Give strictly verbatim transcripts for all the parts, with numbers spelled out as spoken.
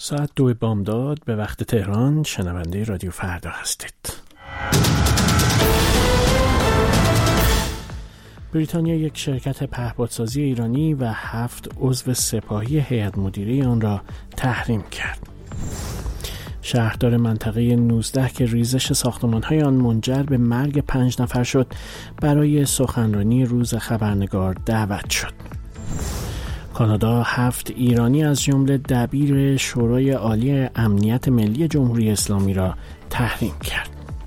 ساعت دو بامداد به وقت تهران. شنونده رادیو فردا هستید. بریتانیا یک شرکت پهپادسازی ایرانی و هفت عضو سپاهی هیئت مدیره آن را تحریم کرد. شهردار منطقه نوزده که ریزش ساختمان‌های آن منجر به مرگ پنج نفر شد، برای سخنرانی روز خبرنگار دعوت شد. کانادا هفت ایرانی از جمله دبیر شورای عالی امنیت ملی جمهوری اسلامی را تحریم کرد.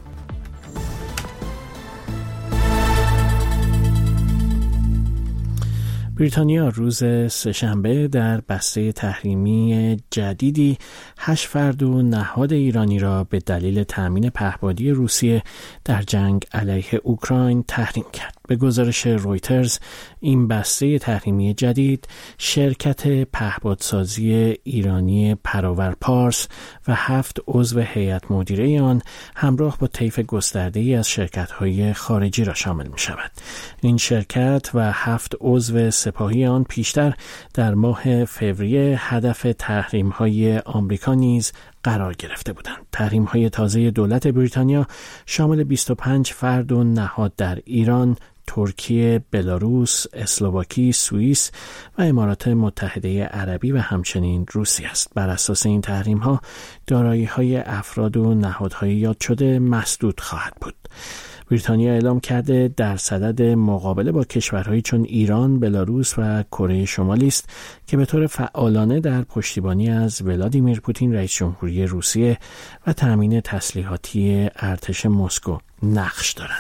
بریتانیا روز سه‌شنبه در بسته تحریمی جدیدی هشت فرد و نهاد ایرانی را به دلیل تأمین پهپادی روسیه در جنگ علیه اوکراین تحریم کرد. به گزارش رویترز، این بسته تحریمی جدید شرکت پهپادسازی ایرانی پراور پارس و هفت عضو هیئت مدیره آن همراه با طیف گسترده‌ای از شرکت‌های خارجی را شامل می‌شود. این شرکت و هفت عضو سپاهی آن پیشتر در ماه فوریه هدف تحریم‌های آمریکا نیز قرار گرفته بودند. تحریم‌های تازه دولت بریتانیا شامل بیست و پنج فرد و نهاد در ایران، ترکیه، بلاروس، اسلواکی، سوئیس و امارات متحده عربی و همچنین روسیه است. بر اساس این تحریم‌ها دارایی‌های افراد و نهادهای یاد شده مسدود خواهد بود. بریتانیا اعلام کرده در صدد مقابله با کشورهایی چون ایران، بلاروس و کره شمالی است که به طور فعالانه در پشتیبانی از ولادیمیر پوتین رئیس جمهوری روسیه و تامین تسلیحاتی ارتش مسکو نقش دارند.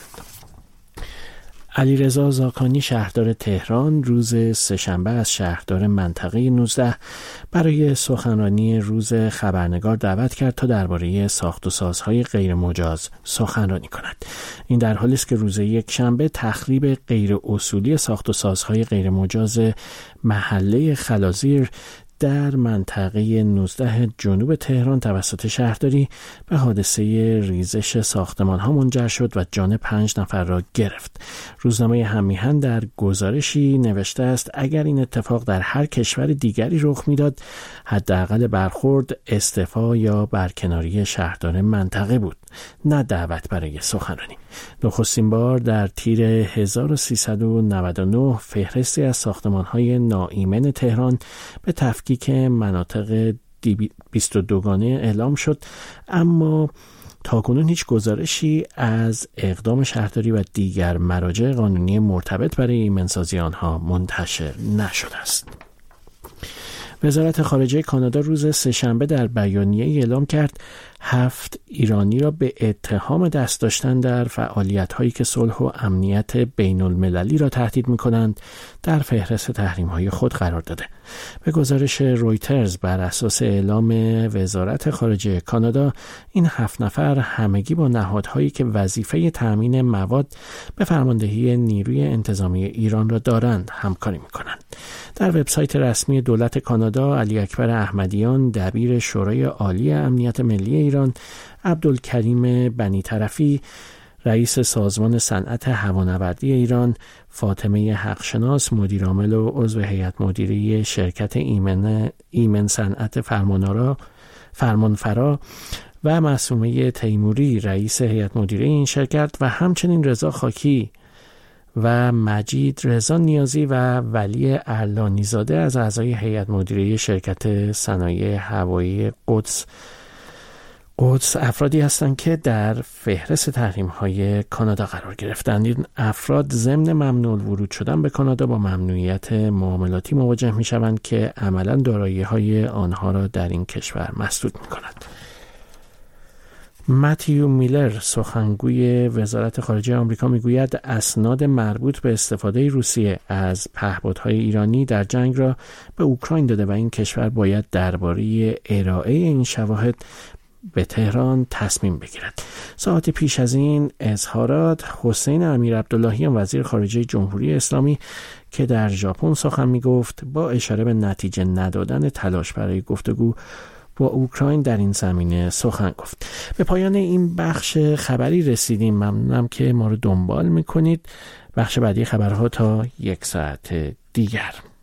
علیرضا زاکانی شهردار تهران روز سه‌شنبه از شهردار منطقه نوزده برای سخنرانی روز خبرنگار دعوت کرد تا درباره ساخت و سازهای غیر مجاز سخنرانی کند. این در حالی است که روز یک شنبه تخریب غیر اصولی ساخت و سازهای غیر مجاز محله خلازیر در منطقه نوزده جنوب تهران توسط شهرداری به حادثه ریزش ساختمان‌ها منجر شد و جان پنج نفر را گرفت. روزنامه هم‌میهن در گزارشی نوشته است اگر این اتفاق در هر کشور دیگری رخ می‌داد، حداقل برخورد، استعفا یا برکناری شهردار منطقه بود، نه دعوت برای سخنرانی. نخستین بار در تیر هزار و سیصد و نود و نه فهرستی از ساختمان‌های ناایمن تهران به تفکیک مناطق بیست و دوگانه اعلام شد، اما تاکنون هیچ گزارشی از اقدام شهرداری و دیگر مراجع قانونی مرتبط برای ایمنسازی آنها منتشر نشده است. وزارت خارجه کانادا روز سه‌شنبه در بیانیه‌ای اعلام کرد هفت ایرانی را به اتهام دست داشتن در فعالیت‌هایی که صلح و امنیت بین‌المللی را تهدید می‌کنند در فهرست تحریم‌های خود قرار داده. به گزارش رویترز بر اساس اعلام وزارت خارجه کانادا، این هفت نفر همگی با نهادهایی که وظیفه تأمین مواد به فرماندهی نیروی انتظامی ایران را دارند همکاری می‌کنند. در وبسایت رسمی دولت کانادا، علی اکبر احمدیان دبیر شورای عالی امنیت ملی ایران، عبدالکریم بنی طرفی رئیس سازمان صنعت هوانوردی ایران، فاطمه حقشناس مدیرعامل و عضو هیئت مدیره شرکت ایمن ایمن صنعت فرمانارا فرمانفرا و معصومه تیموری رئیس هیئت مدیره این شرکت و همچنین رضا خاکی و مجید رضا نیازی و ولی ارلانیزاده از اعضای هیئت مدیره شرکت صنایع هوایی قدس قدس افرادی هستند که در فهرست تحریم‌های کانادا قرار گرفتند. این افراد ضمن ممنوع الورود شدن به کانادا با ممنوعیت معاملاتی مواجه می‌شوند که عملاً دارایی‌های آنها را در این کشور مسدود می‌کند. متیو میلر سخنگوی وزارت خارجه آمریکا میگوید اسناد مربوط به استفاده روسیه از پهپادهای ایرانی در جنگ را به اوکراین داده و این کشور باید درباره ارائه این شواهد به تهران تصمیم بگیرد. ساعت پیش از این اظهارات حسین امیر عبداللهیان وزیر خارجه جمهوری اسلامی که در ژاپن سخن میگفت با اشاره به نتیجه ندادن تلاش برای گفتگو با اوکراین در این زمینه سخن گفت. به پایان این بخش خبری رسیدیم. ممنونم که ما رو دنبال میکنید. بخش بعدی خبرها تا یک ساعت دیگر.